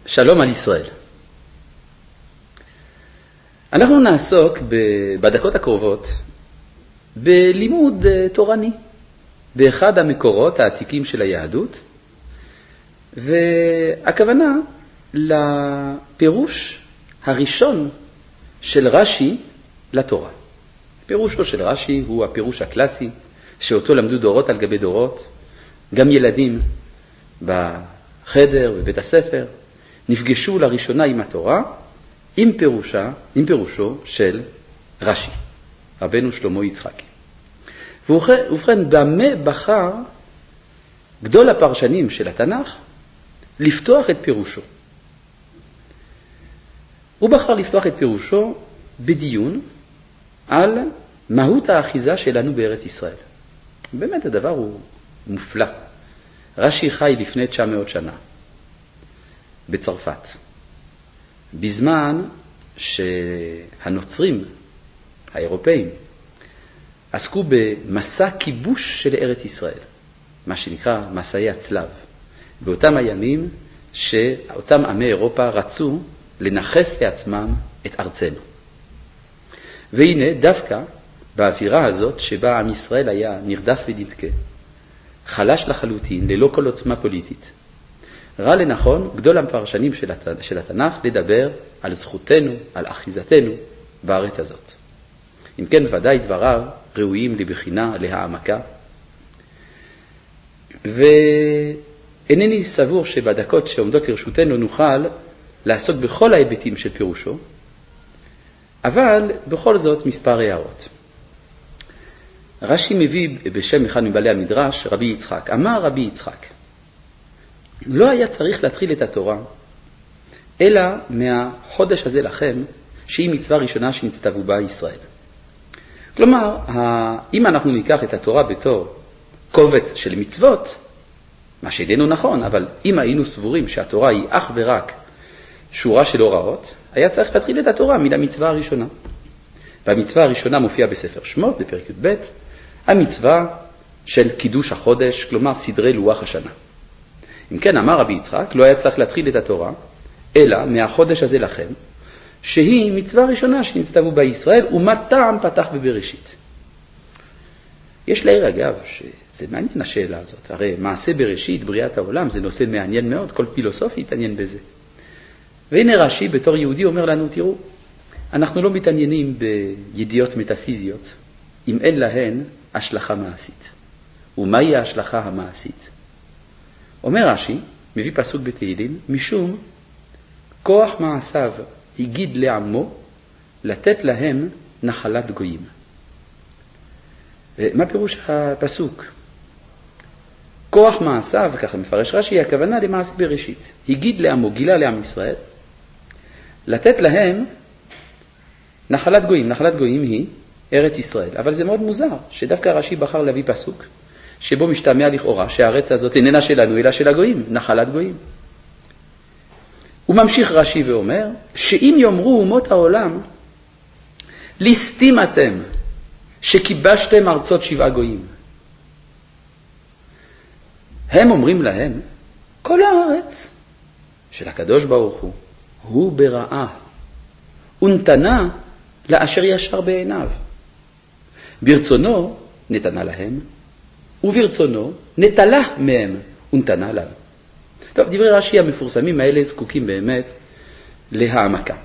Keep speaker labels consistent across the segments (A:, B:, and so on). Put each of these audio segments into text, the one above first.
A: שלום על ישראל. אנחנו נעסוק בדקות הקרובות בלימוד תורני, באחד המקורות העתיקים של היהדות, והכוונה לפירוש הראשון של רש"י לתורה. פירושו של רש"י הוא הפירוש הקלאסי, שאותו למדו דורות על גבי דורות, גם ילדים בחדר, בבית הספר, נפגשו לראשונה עם התורה, עם פירושו של רש"י, רבנו שלמה יצחקי. ובכן, במה בחר גדול הפרשנים של התנ"ך לפתוח את פירושו? הוא בחר לפתוח את פירושו בדיון על מהות האחיזה שלנו בארץ ישראל. באמת הדבר הוא מופלא. רש"י חי לפני 900 שנה בצרפת, בזמן שהנוצרים האירופאים עסקו במסע כיבוש של ארץ ישראל, מה שנקרא מסעי הצלב, באותם הימים שאותם עמי אירופה רצו לנחס לעצמם את ארצנו. והנה דווקא באווירה הזאת שבה עם ישראל היה נרדף ונדכא, חלש לחלוטין, ללא כל עוצמה פוליטית, ראה לנכון גדול הפרשנים של התנ"ך לדבר על זכותנו, על אחיזתנו בארץ הזאת. אם כן, ודאי דבריו ראויים לבחינה, להעמקה. ואינני סבור שבדקות שעומדות לרשותנו נוכל לעסוק בכל ההיבטים של פירושו, אבל בכל זאת מספר הערות. רש"י מביא בשם אחד מבעלי המדרש, רבי יצחק. אמר רבי יצחק, לא היה צריך להתחיל את התורה, אלא מהחודש הזה לכם, שהיא מצווה ראשונה שנצטוו בה ישראל. כלומר, אם אנחנו ניקח את התורה בתור קובץ של מצוות, מה שאיננו נכון, אבל אם היינו סבורים שהתורה היא אך ורק שורה של הוראות, היה צריך להתחיל את התורה מן המצווה הראשונה. והמצווה הראשונה מופיעה בספר שמות, בפרק י"ב, המצווה של קידוש החודש, כלומר סדרי לוח השנה. אם כן, אמר רבי יצחק, לא היה צריך להתחיל את התורה, אלא מהחודש הזה לכם, שהיא מצווה ראשונה שנצטוו בה ישראל, ומה טעם פתח בבראשית. יש להעיר אגב, שזה מעניין השאלה הזאת. הרי מעשה בראשית, בריאת העולם, זה נושא מעניין מאוד, כל פילוסופי יתעניין בזה. והנה רש"י בתור יהודי אומר לנו, תראו, אנחנו לא מתעניינים בידיעות מטאפיזיות, אם אין להן השלכה מעשית. ומהי ההשלכה המעשית? אומר רש"י, מביא פסוק בתהילים, משום כוח מעשיו הגיד לעמו לתת להם נחלת גויים. מה פירוש הפסוק? כוח מעשיו, ככה מפרש רש"י, הכוונה למעשה בראשית. הגיד לעמו, גילה לעם ישראל, לתת להם נחלת גויים. נחלת גויים היא ארץ ישראל. אבל זה מאוד מוזר שדווקא רש"י בחר להביא פסוק שבו משתמע לכאורה שהארץ הזאת איננה שלנו אלא של הגויים, נחלת גויים. הוא ממשיך רש"י ואומר שאם יאמרו אומות העולם ליסטים אתם שכיבשתם ארצות 7 גויים, הם אומרים להם כל הארץ של הקדוש ברוך הוא ברעה ונתנה לאשר ישר בעיניו. ברצונו נתנה להם, וברצונו נטלה מהם ונתנה להם. טוב, דברי רש"י המפורסמים האלה זקוקים באמת להעמקה.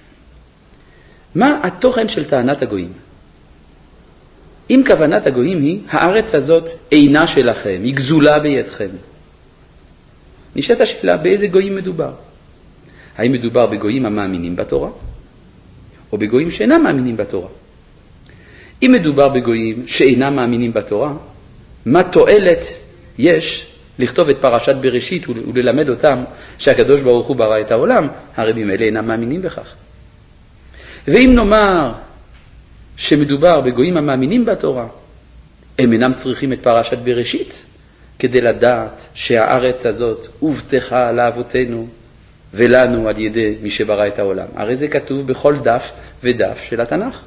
A: מה התוכן של טענת הגויים? אם כוונת הגויים היא, הארץ הזאת אינה שלכם, היא גזולה בידכם. נשאלת השאלה, באיזה גויים מדובר? האם מדובר בגויים המאמינים בתורה, או בגויים שאינם מאמינים בתורה? אם מדובר בגויים שאינם מאמינים בתורה, מה תועלת יש לכתוב את פרשת בראשית וללמד אותם שהקדוש ברוך הוא ברא את העולם? הרי ממילא אינם מאמינים בכך. ואם נאמר שמדובר בגויים המאמינים בתורה, הם אינם צריכים את פרשת בראשית כדי לדעת שהארץ הזאת הובטחה לאבותינו ולנו על ידי מי שברא את העולם. הרי זה כתוב בכל דף ודף של התנ"ך.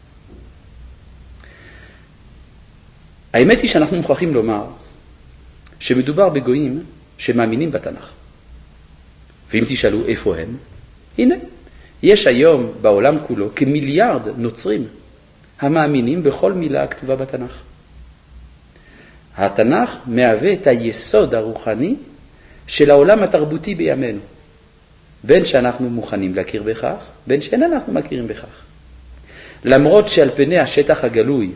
A: האמת היא שאנחנו מוכרחים לומר שמדובר בגויים שמאמינים בתנ"ך. ואם תשאלו איפה הם, הנה, יש היום בעולם כולו כמיליארד נוצרים המאמינים בכל מילה הכתובה בתנ"ך. התנ"ך מהווה את היסוד הרוחני של העולם התרבותי בימינו, בין שאנחנו מוכנים להכיר בכך, בין שאין אנחנו מכירים בכך. למרות שעל פני השטח הגלוי,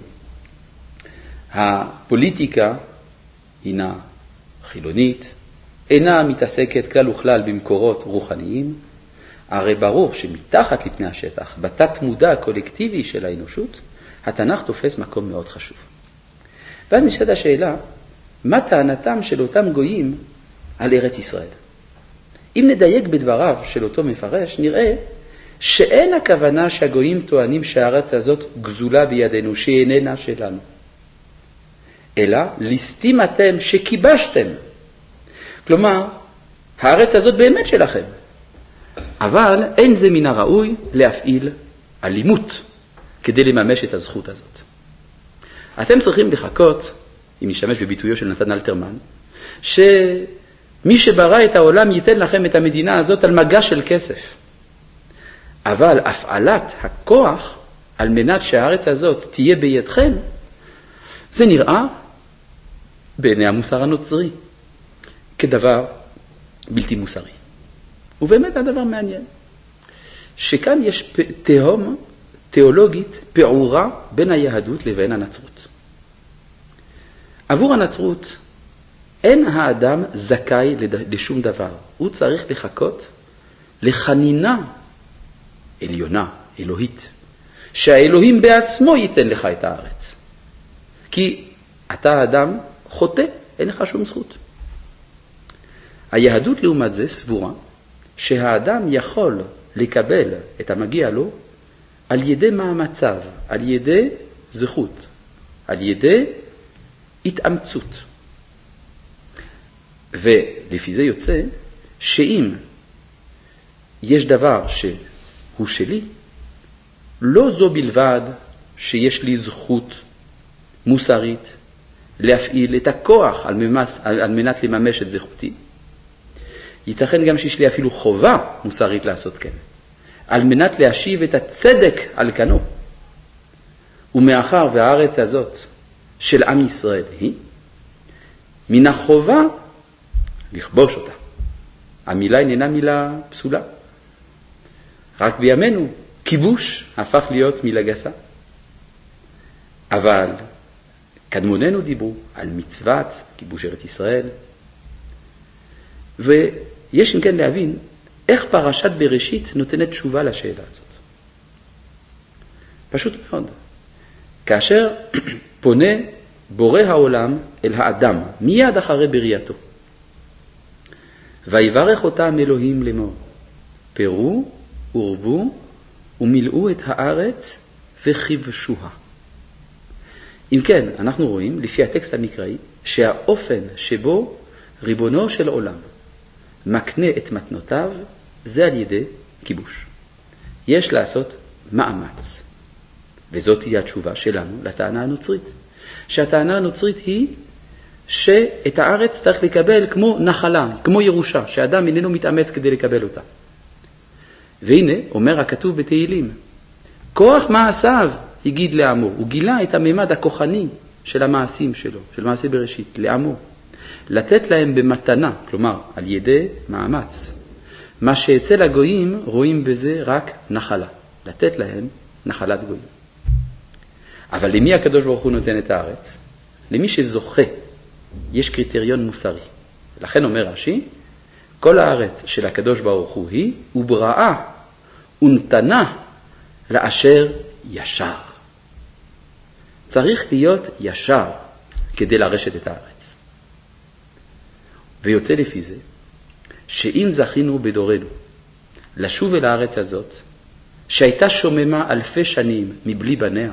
A: הפוליטיקה הינה חילונית, אינה מתעסקת כלל וכלל במקורות רוחניים, הרי ברור שמתחת לפני השטח, בתת מודע הקולקטיבי של האנושות, התנ"ך תופס מקום מאוד חשוב. ואז נשאלת השאלה, מה טענתם של אותם גויים על ארץ ישראל? אם נדייק בדבריו של אותו מפרש, נראה שאין הכוונה שהגויים טוענים שהארץ הזאת גזולה בידינו, שהיא איננה שלנו. אלא ליסטים אתם שכיבשתם. כלומר, הארץ הזאת באמת שלכם. אבל אין זה מן הראוי להפעיל אלימות כדי לממש את הזכות הזאת. אתם צריכים לחכות, אם נשתמש בביטויו של נתן אלתרמן, שמי שברא את העולם ייתן לכם את המדינה הזאת על מגע של כסף. אבל הפעלת הכוח על מנת שהארץ הזאת תהיה בידכם, זה נראה בעיני המוסר הנוצרי כדבר בלתי מוסרי. ובאמת הדבר מעניין, שכאן יש תהום תיאולוגית פעורה בין היהדות לבין הנצרות. עבור הנצרות אין האדם זכאי לשום דבר, הוא צריך לחכות לחנינה עליונה, אלוהית, שהאלוהים בעצמו ייתן לך את הארץ. כי אתה האדם חוטא, אין לך שום זכות. היהדות לעומת זה סבורה שהאדם יכול לקבל את המגיע לו על ידי מאמציו, על ידי זכות, על ידי התאמצות. ולפי זה יוצא שאם יש דבר שהוא שלי, לא זו בלבד שיש לי זכות מוסרית להפעיל את הכוח על מנת לממש את זכותי, ייתכן גם שיש לי אפילו חובה מוסרית לעשות כן, על מנת להשיב את הצדק על כנו. ומאחר והארץ הזאת של עם ישראל היא, מן החובה לכבוש אותה. המילה איננה מילה פסולה. רק בימינו כיבוש הפך להיות מילה גסה. אבל קדמוננו דיברו על מצוות כיבוש ארץ ישראל. ויש אם כן להבין איך פרשת בראשית נותנת תשובה לשאלה הזאת. פשוט מאוד. כאשר פונה בורא העולם אל האדם מיד אחרי בריאתו, ויברך אותם אלוהים לאמור, פרו ורבו ומילאו את הארץ וכבשוה. אם כן, אנחנו רואים לפי הטקסט המקראי שהאופן שבו ריבונו של עולם מקנה את מתנותיו זה על ידי כיבוש. יש לעשות מאמץ. וזאת היא התשובה שלנו לטענה הנוצרית. שהטענה הנוצרית היא שאת הארץ צריך לקבל כמו נחלה, כמו ירושה, שאדם איננו מתאמץ כדי לקבל אותה. והנה, אומר הכתוב בתהילים, כוח מעשיו הגיד לעמו. הוא גילה את הממד הכוחני של המעשים שלו, של מעשה בראשית, לעמו. לתת להם במתנה, כלומר, על ידי מאמץ. מה שאצל הגויים רואים בזה רק נחלה. לתת להם נחלת גויים. אבל למי הקדוש ברוך הוא נותן את הארץ? למי שזוכה. יש קריטריון מוסרי. לכן אומר רש"י, כל הארץ של הקדוש ברוך הוא היא, ובראעה ונתנה לאשר ישר. צריך להיות ישר כדי לרשת את הארץ. ויוצא לפי זה, שאם זכינו בדורנו לשוב אל הארץ הזאת, שהייתה שוממה אלפי שנים מבלי בניה,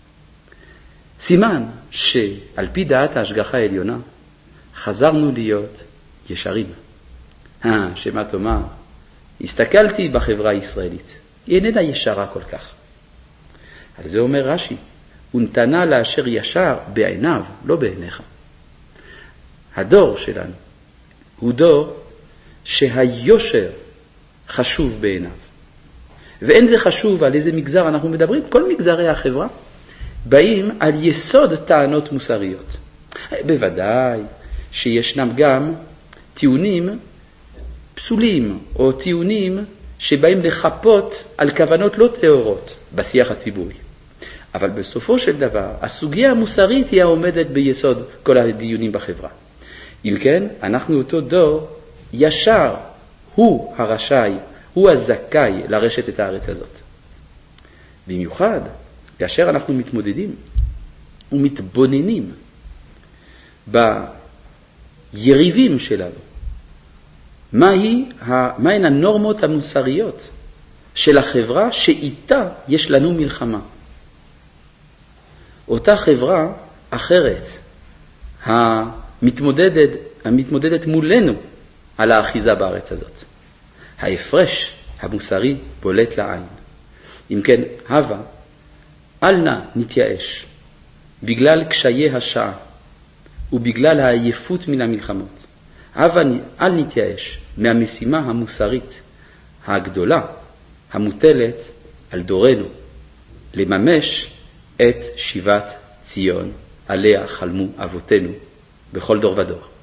A: סימן שעל פי דעת ההשגחה העליונה, חזרנו להיות ישרים. שמה תאמר, הסתכלתי בחברה הישראלית, היא איננה ישרה כל כך. על זה אומר רש"י, ונתנה לאשר ישר בעיניו, לא בעיניך. הדור שלנו הוא דור שהיושר חשוב בעיניו. ואין זה חשוב על איזה מגזר אנחנו מדברים, כל מגזרי החברה באים על יסוד טענות מוסריות. בוודאי שישנם גם טיעונים פסולים או טיעונים שבאים לחפות על כוונות לא טהורות בשיח הציבורי. אבל בסופו של דבר, הסוגיה המוסרית היא העומדת ביסוד כל הדיונים בחברה. אם כן, אנחנו אותו דור ישר, הוא הרשאי, הוא הזכאי לרשת את הארץ הזאת. במיוחד, כאשר אנחנו מתמודדים ומתבוננים ביריבים שלנו, מהן הנורמות המוסריות של החברה שאיתה יש לנו מלחמה. אותה חברה אחרת, המתמודדת מולנו על האחיזה בארץ הזאת. ההפרש המוסרי בולט לעין. אם כן, הווה, אל נא נתייאש בגלל קשיי השעה ובגלל העייפות מן המלחמות. הווה, אל נתייאש מהמשימה המוסרית הגדולה המוטלת על דורנו לממש את שיבת ציון עליה חלמו אבותינו בכל דור ודור.